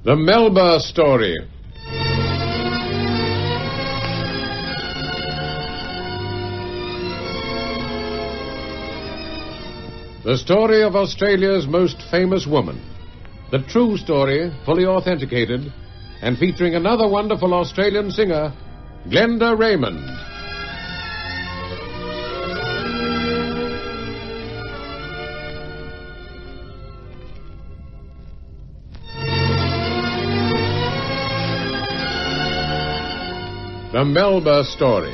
The Melba Story. The story of Australia's most famous woman. The true story, fully authenticated, and featuring another wonderful Australian singer, Glenda Raymond. The Melba Story.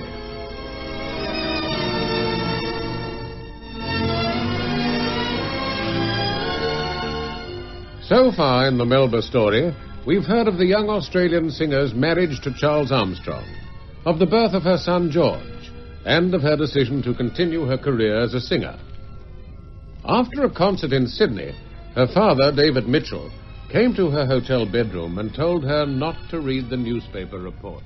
So far in the Melba Story, we've heard of the young Australian singer's marriage to Charles Armstrong, of the birth of her son George, and of her decision to continue her career as a singer. After a concert in Sydney, her father, David Mitchell, came to her hotel bedroom and told her not to read the newspaper reports.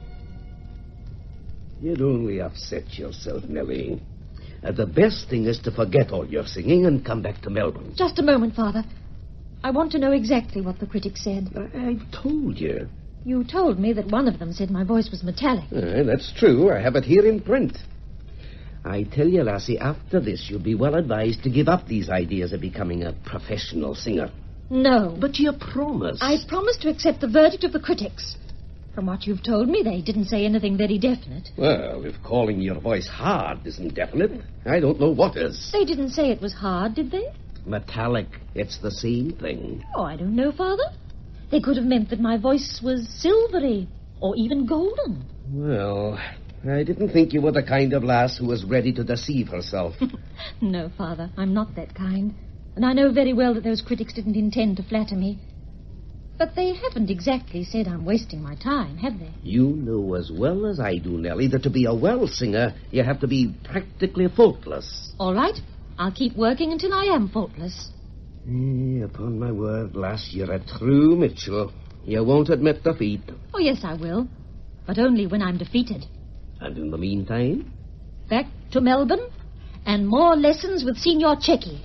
You'd only upset yourself, Nellie. The best thing is to forget all your singing and come back to Melbourne. Just a moment, Father. I want to know exactly what the critics said. I've told you. You told me that one of them said my voice was metallic. That's true. I have it here in print. I tell you, lassie, after this you'll be well advised to give up these ideas of becoming a professional singer. No. But you promised. I promised to accept the verdict of the critics. From what you've told me, they didn't say anything very definite. Well, if calling your voice hard isn't definite, I don't know what is. They didn't say it was hard, did they? Metallic. It's the same thing. Oh, I don't know, Father. They could have meant that my voice was silvery or even golden. Well, I didn't think you were the kind of lass who was ready to deceive herself. No, Father, I'm not that kind. And I know very well that those critics didn't intend to flatter me. But they haven't exactly said I'm wasting my time, have they? You know as well as I do, Nellie, that to be a well singer, you have to be practically faultless. All right. I'll keep working until I am faultless. Upon my word, lass, you're a true Mitchell. You won't admit defeat. Oh, yes, I will. But only when I'm defeated. And in the meantime? Back to Melbourne and more lessons with Signor Cecchi.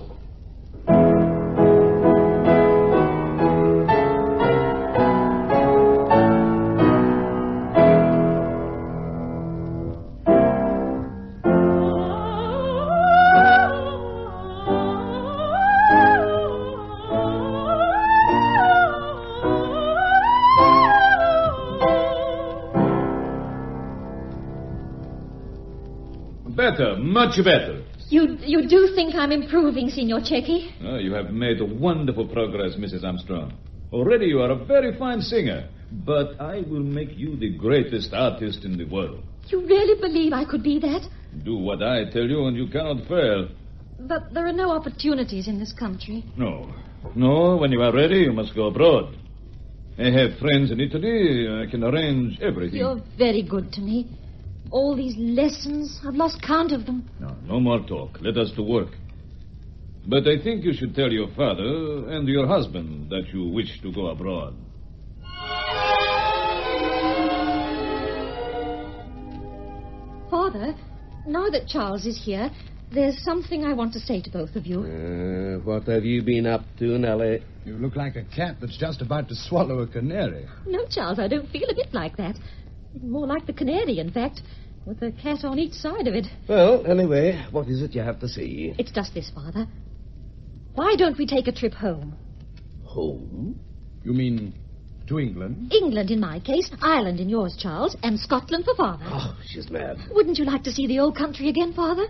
Better, much better. You do think I'm improving, Signor Cecchi? Oh, you have made wonderful progress, Mrs. Armstrong. Already you are a very fine singer, but I will make you the greatest artist in the world. You really believe I could be that? Do what I tell you and you cannot fail. But there are no opportunities in this country. No, when you are ready, you must go abroad. I have friends in Italy. I can arrange everything. You're very good to me. All these lessons, I've lost count of them. No more talk. Let us to work. But I think you should tell your father and your husband that you wish to go abroad. Father, now that Charles is here, there's something I want to say to both of you. What have you been up to, Nellie? You look like a cat that's just about to swallow a canary. No, Charles, I don't feel a bit like that. More like the canary, in fact, with a cat on each side of it. Well, anyway, what is it you have to say? It's just this, Father. Why don't we take a trip home? Home? You mean to England? England in my case, Ireland in yours, Charles, and Scotland for Father. Oh, she's mad. Wouldn't you like to see the old country again, Father?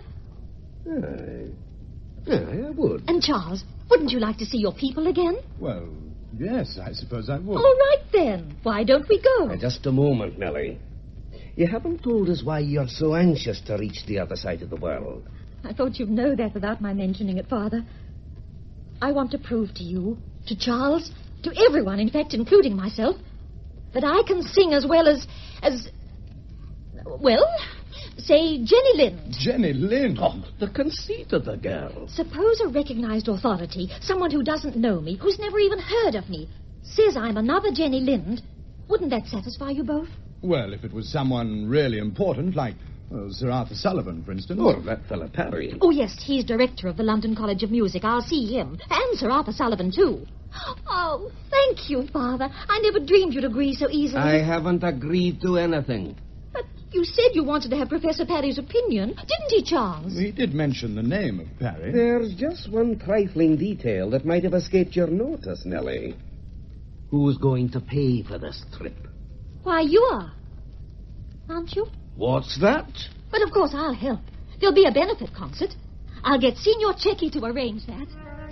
I would. And Charles, wouldn't you like to see your people again? Well, yes, I suppose I would. All right, then. Why don't we go? Just a moment, Nellie. You haven't told us why you're so anxious to reach the other side of the world. I thought you'd know that without my mentioning it, Father. I want to prove to you, to Charles, to everyone, in fact, including myself, that I can sing as well as well, say Jenny Lind. Jenny Lind? Oh, the conceit of the girl. Suppose a recognized authority, someone who doesn't know me, who's never even heard of me, says I'm another Jenny Lind. Wouldn't that satisfy you both? Well, if it was someone really important, like Sir Arthur Sullivan, for instance. Or that fella Parry. Oh, yes, he's director of the London College of Music. I'll see him. And Sir Arthur Sullivan, too. Oh, thank you, Father. I never dreamed you'd agree so easily. I haven't agreed to anything. But you said you wanted to have Professor Parry's opinion, didn't he, Charles? He did mention the name of Parry. There's just one trifling detail that might have escaped your notice, Nellie. Who's going to pay for this trip? Why, you are. Aren't you? What's that? But of course I'll help. There'll be a benefit concert. I'll get Signor Cecchi to arrange that.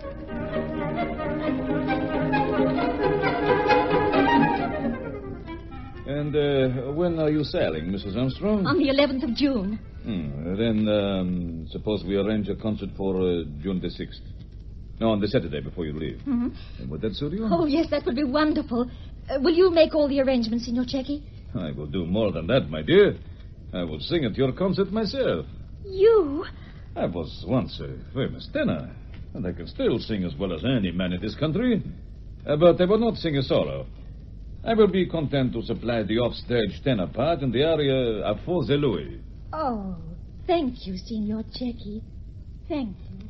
And when are you sailing, Mrs. Armstrong? On the 11th of June. Then suppose we arrange a concert for June the 6th. No, on the Saturday before you leave. Mm-hmm. Would that suit you? Oh, yes, that would be wonderful. Will you make all the arrangements, Signor Cecchi? I will do more than that, my dear. I will sing at your concert myself. You? I was once a famous tenor, and I can still sing as well as any man in this country. But I will not sing a solo. I will be content to supply the offstage tenor part in the aria of For the Louis. Oh, thank you, Signor Cecchi. Thank you.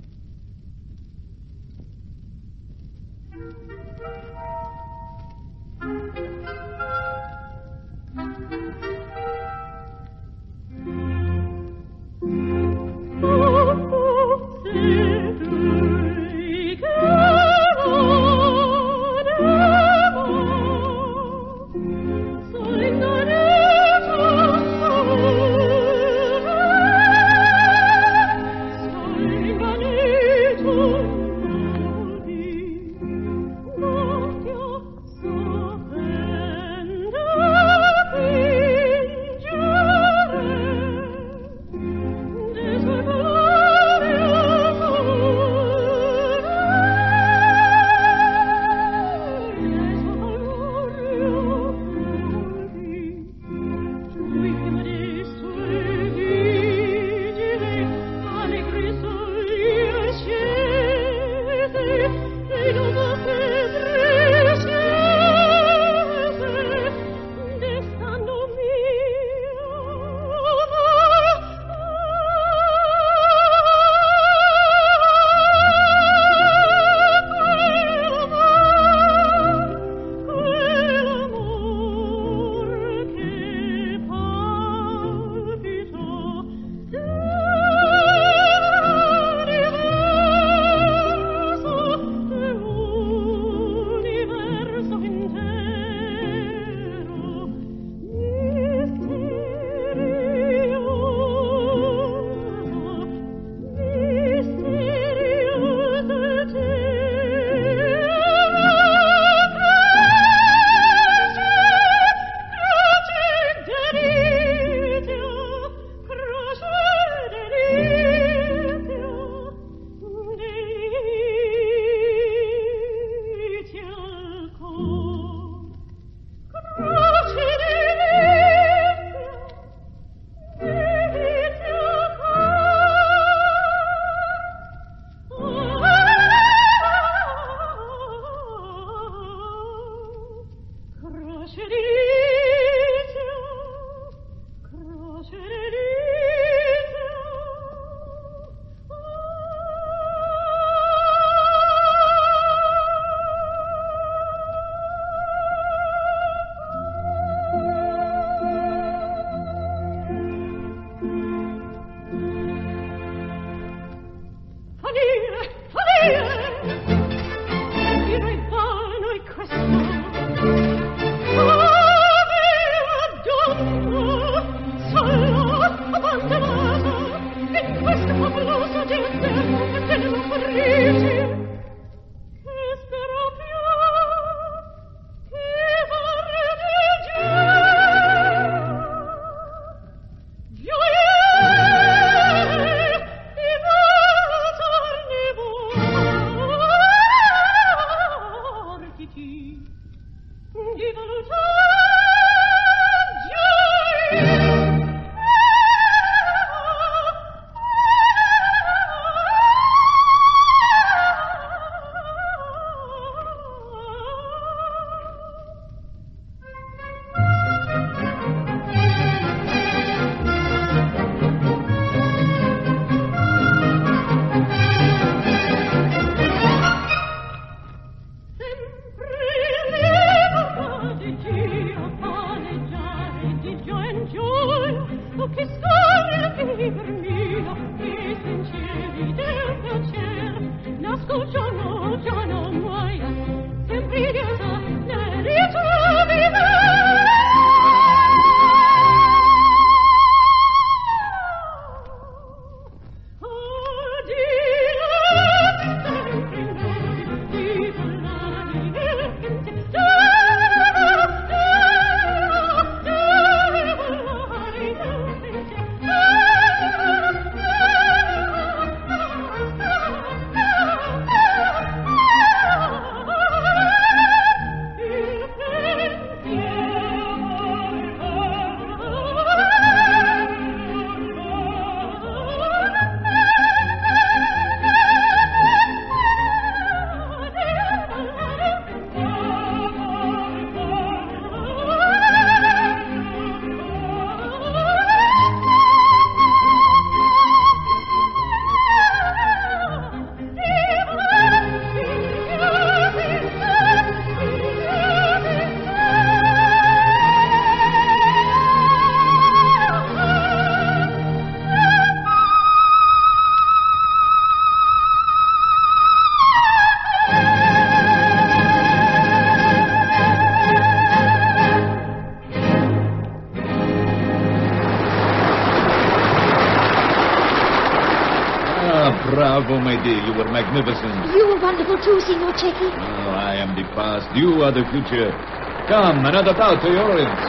lady. You were magnificent. You were wonderful too, Signor Cecchi. Oh, I am the past. You are the future. Come, another bow to your ribs.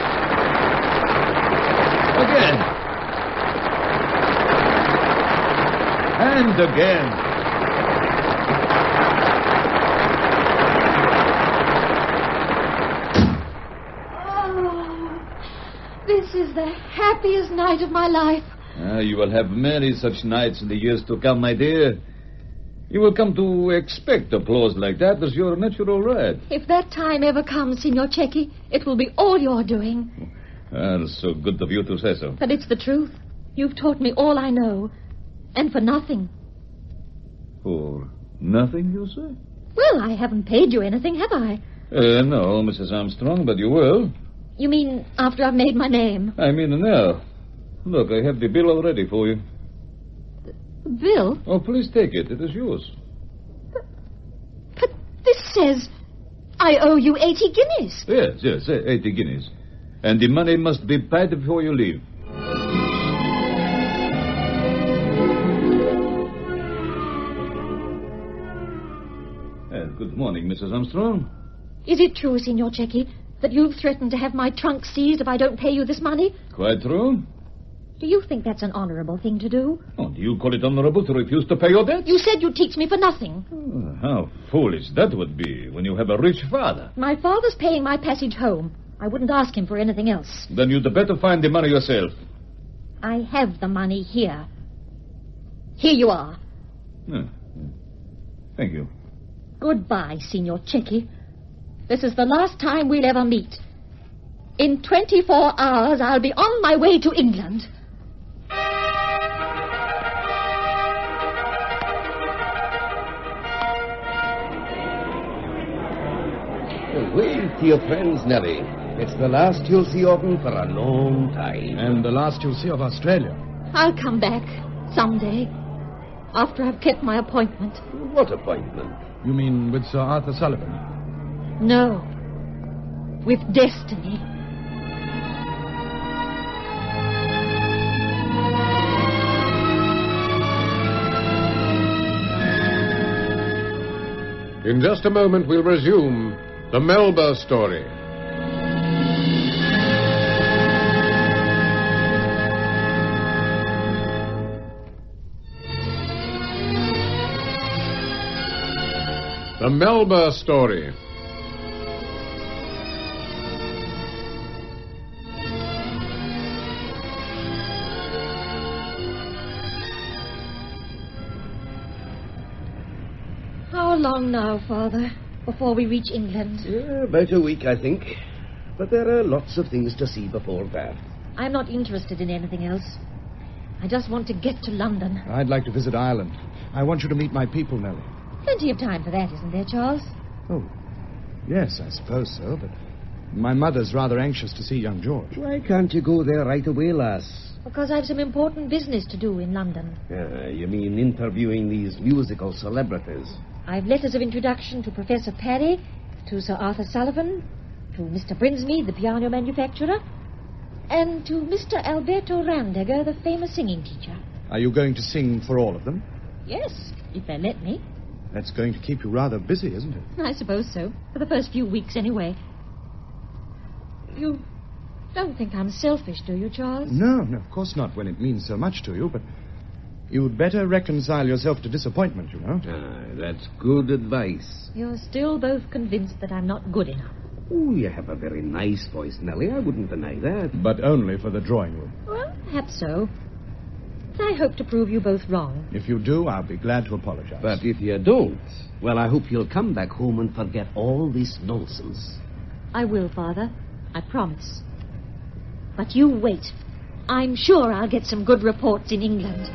Again. And again. This is the happiest night of my life. You will have many such nights in the years to come, my dear. You will come to expect applause like that as your natural right. If that time ever comes, Signor Cecchi, it will be all your doing. Well, so good of you to say so. But it's the truth. You've taught me all I know. And for nothing. For nothing, you say? Well, I haven't paid you anything, have I? No, Mrs. Armstrong, but you will. You mean after I've made my name? I mean now. Look, I have the bill all ready for you. Bill? Oh, please take it. It is yours. But this says I owe you 80 guineas. Yes, 80 guineas. And the money must be paid before you leave. Good morning, Mrs. Armstrong. Is it true, Signor Cecchi, that you've threatened to have my trunk seized if I don't pay you this money? Quite true. Do you think that's an honorable thing to do? Oh, do you call it honorable to refuse to pay your debt? You said you'd teach me for nothing. Oh, how foolish that would be when you have a rich father. My father's paying my passage home. I wouldn't ask him for anything else. Then you'd better find the money yourself. I have the money here. Here you are. Thank you. Goodbye, Signor Cecchi. This is the last time we'll ever meet. In 24 hours, I'll be on my way to England. Wave to your friends, Nellie. It's the last you'll see of them for a long time. And the last you'll see of Australia. I'll come back someday, after I've kept my appointment. What appointment? You mean with Sir Arthur Sullivan? No, with destiny. In just a moment, we'll resume the Melba story. The Melba story. How long now, Father, before we reach England? About a week, I think. But there are lots of things to see before that. I'm not interested in anything else. I just want to get to London. I'd like to visit Ireland. I want you to meet my people, Nellie. Plenty of time for that, isn't there, Charles? Oh, yes, I suppose so, but my mother's rather anxious to see young George. Why can't you go there right away, lass? Because I've some important business to do in London. You mean interviewing these musical celebrities? I've letters of introduction to Professor Parry, to Sir Arthur Sullivan, to Mr. Brinsmead, the piano manufacturer, and to Mr. Alberto Randegger, the famous singing teacher. Are you going to sing for all of them? Yes, if they let me. That's going to keep you rather busy, isn't it? I suppose so. For the first few weeks, anyway. You don't think I'm selfish, do you, Charles? No, of course not, when it means so much to you, but you'd better reconcile yourself to disappointment, you know. That's good advice. You're still both convinced that I'm not good enough. Oh, you have a very nice voice, Nellie. I wouldn't deny that. But only for the drawing room. Well, perhaps so. But I hope to prove you both wrong. If you do, I'll be glad to apologize. But if you don't, well, I hope you'll come back home and forget all this nonsense. I will, Father. I promise. But you wait. I'm sure I'll get some good reports in England.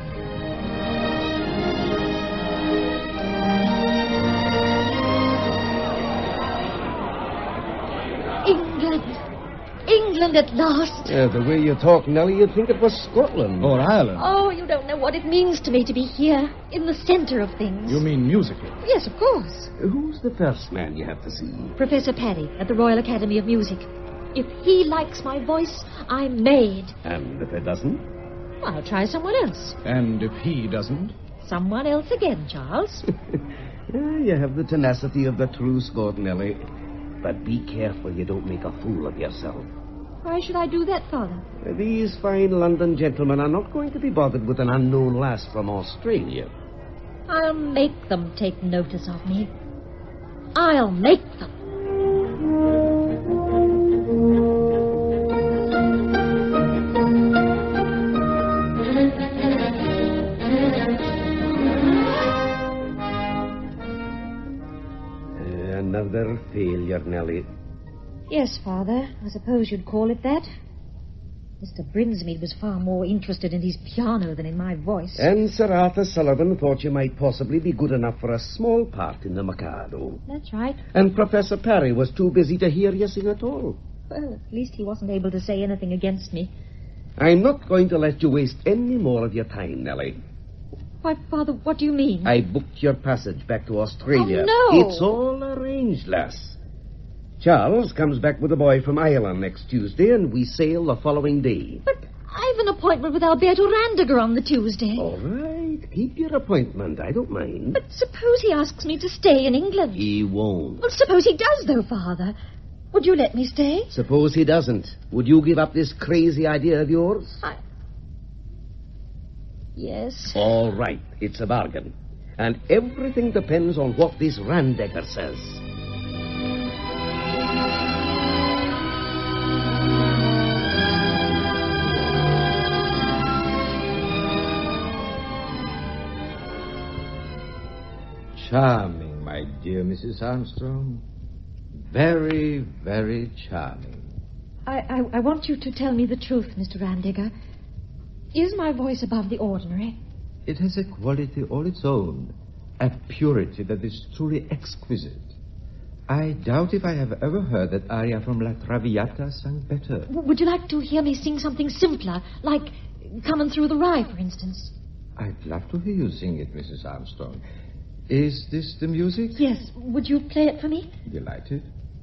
England at last. The way you talk, Nellie, you'd think it was Scotland. Or Ireland. Oh, you don't know what it means to me to be here, in the center of things. You mean musically? Yes, of course. Who's the first man you have to see? Professor Parry at the Royal Academy of Music. If he likes my voice, I'm made. And if he doesn't? I'll try someone else. And if he doesn't? someone else again, Charles. You have the tenacity of the true Scot, Nellie. But be careful you don't make a fool of yourself. Why should I do that, Father? These fine London gentlemen are not going to be bothered with an unknown lass from Australia. I'll make them take notice of me. I'll make them. Another failure, Nellie. Yes, Father. I suppose you'd call it that. Mr. Brinsmead was far more interested in his piano than in my voice. And Sir Arthur Sullivan thought you might possibly be good enough for a small part in the Mikado. That's right. And Professor Parry was too busy to hear you sing at all. Well, at least he wasn't able to say anything against me. I'm not going to let you waste any more of your time, Nellie. Why, Father, what do you mean? I booked your passage back to Australia. Oh, no! It's all arranged, lass. Charles comes back with a boy from Ireland next Tuesday, and we sail the following day. But I've an appointment with Alberto Randiger on the Tuesday. All right, keep your appointment. I don't mind. But suppose he asks me to stay in England. He won't. Well, suppose he does, though, Father. Would you let me stay? Suppose he doesn't. Would you give up this crazy idea of yours? Yes. All right, it's a bargain. And everything depends on what this Randiger says. Charming, my dear Mrs. Armstrong. Very, very charming. I want you to tell me the truth, Mr. Randiger. Is my voice above the ordinary? It has a quality all its own, a purity that is truly exquisite. I doubt if I have ever heard that aria from La Traviata sung better. Would you like to hear me sing something simpler, like Coming Through the Rye, for instance? I'd love to hear you sing it, Mrs. Armstrong. Is this the music? Yes. Would you play it for me? Delighted.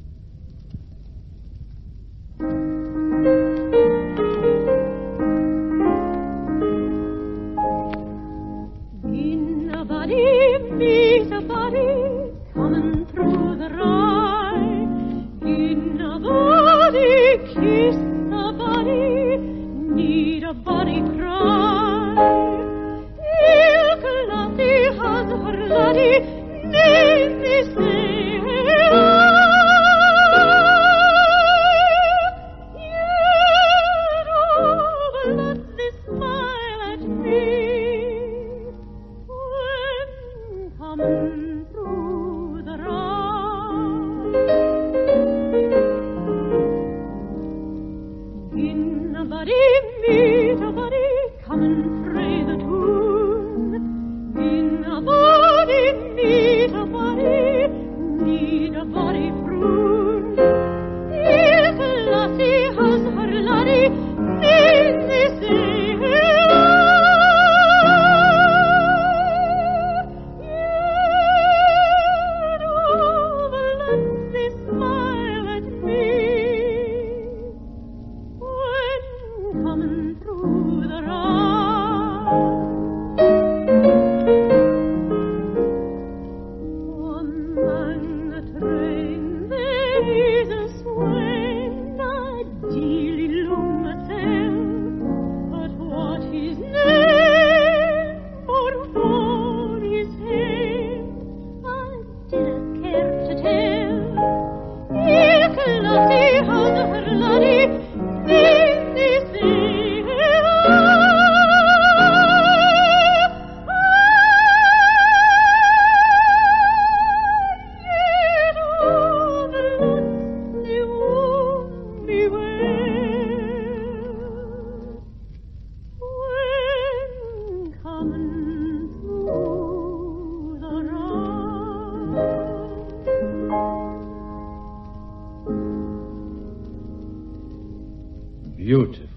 In a body, meet a body, coming through the rye. In a body, kiss a body, need a body cry. Ilke laddie has her laddie, name me say Beautiful.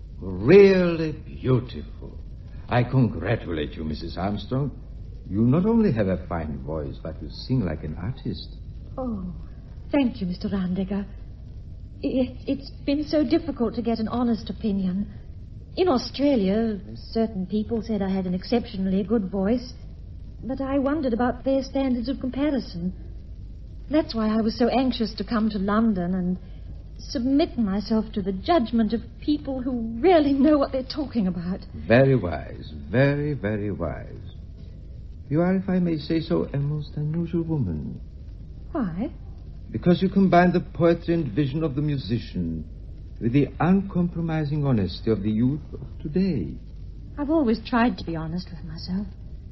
Really beautiful. I congratulate you, Mrs. Armstrong. You not only have a fine voice, but you sing like an artist. Oh, thank you, Mr. Randiger. It's been so difficult to get an honest opinion. In Australia, certain people said I had an exceptionally good voice, but I wondered about their standards of comparison. That's why I was so anxious to come to London and submit myself to the judgment of people who really know what they're talking about. Very wise. Very, very wise. You are, if I may say so, a most unusual woman. Why? Because you combine the poetry and vision of the musician with the uncompromising honesty of the youth of today. I've always tried to be honest with myself.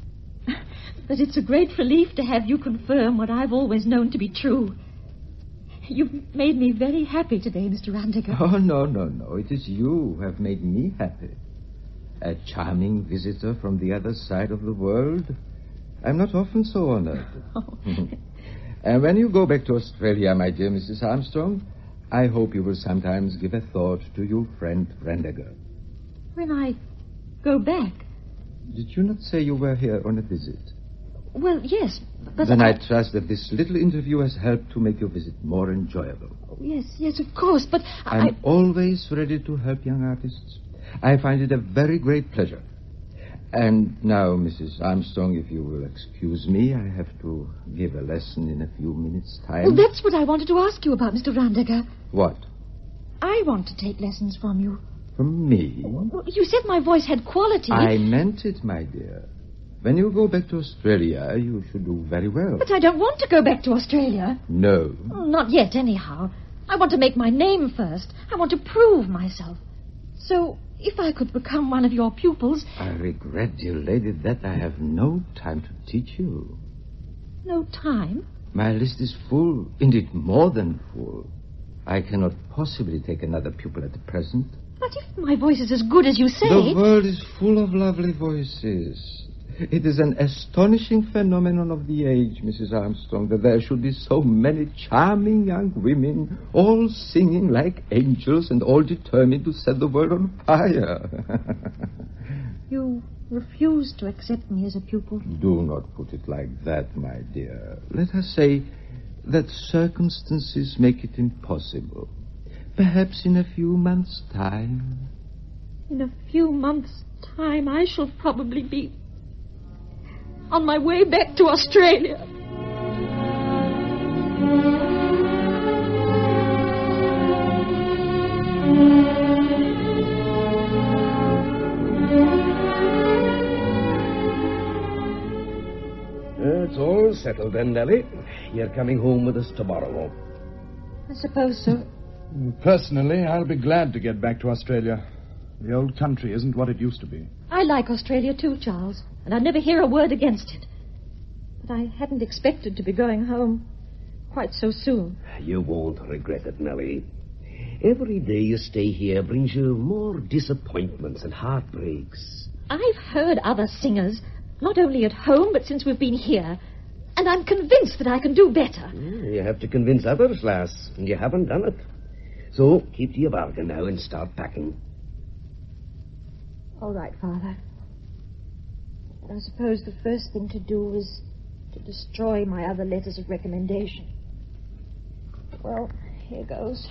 But it's a great relief to have you confirm what I've always known to be true. You've made me very happy today, Mr. Randiger. Oh, no. It is you who have made me happy. A charming visitor from the other side of the world. I'm not often so honored. Oh. And when you go back to Australia, my dear Mrs. Armstrong, I hope you will sometimes give a thought to your friend Randiger. When I go back? Did you not say you were here on a visit? Well, yes, but Then I trust that this little interview has helped to make your visit more enjoyable. Oh, yes, of course, but I'm always ready to help young artists. I find it a very great pleasure. And now, Mrs. Armstrong, if you will excuse me, I have to give a lesson in a few minutes' time. Well, that's what I wanted to ask you about, Mr. Randiger. What? I want to take lessons from you. From me? Well, you said my voice had quality. I meant it, my dear. When you go back to Australia, you should do very well. But I don't want to go back to Australia. No. Not yet, anyhow. I want to make my name first. I want to prove myself. So, if I could become one of your pupils... I regret, dear lady, that I have no time to teach you. No time? My list is full, indeed more than full. I cannot possibly take another pupil at the present. But if my voice is as good as you say... The world is full of lovely voices. It is an astonishing phenomenon of the age, Mrs. Armstrong, that there should be so many charming young women, all singing like angels and all determined to set the world on fire. You refuse to accept me as a pupil? Do not put it like that, my dear. Let us say that circumstances make it impossible. Perhaps in a few months' time. In a few months' time, I shall probably be on my way back to Australia. It's all settled then, Nellie. You're coming home with us tomorrow. I suppose so. Personally, I'll be glad to get back to Australia. The old country isn't what it used to be. I like Australia too, Charles, and I'd never hear a word against it. But I hadn't expected to be going home quite so soon. You won't regret it, Nellie. Every day you stay here brings you more disappointments and heartbreaks. I've heard other singers, not only at home, but since we've been here, and I'm convinced that I can do better. You have to convince others, lass, and you haven't done it. So keep to your bargain now and start packing. All right, Father. I suppose the first thing to do is to destroy my other letters of recommendation. Well, here goes.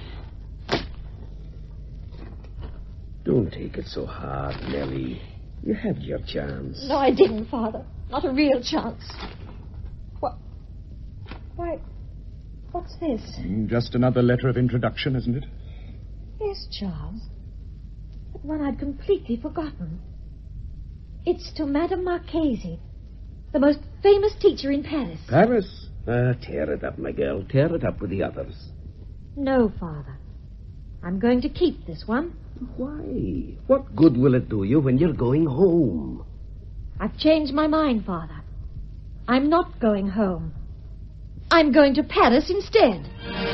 Don't take it so hard, Nellie. You had your chance. No, I didn't, Father. Not a real chance. What? Why, what's this? Just another letter of introduction, isn't it? Yes, Charles. But one I'd completely forgotten. It's to Madame Marchese, the most famous teacher in Paris. Paris? Tear it up, my girl. Tear it up with the others. No, Father. I'm going to keep this one. Why? What good will it do you when you're going home? I've changed my mind, Father. I'm not going home. I'm going to Paris instead.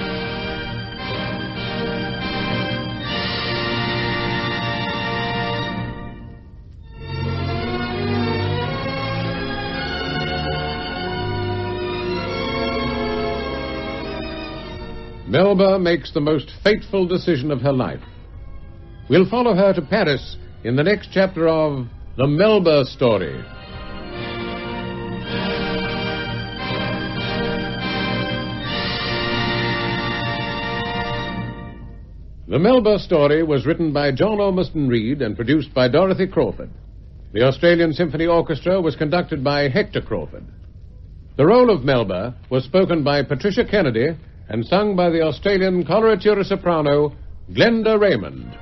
Melba makes the most fateful decision of her life. We'll follow her to Paris in the next chapter of The Melba Story. The Melba story was written by John Ormiston Reed and produced by Dorothy Crawford. The Australian Symphony Orchestra was conducted by Hector Crawford. The role of Melba was spoken by Patricia Kennedy and sung by the Australian coloratura soprano Glenda Raymond.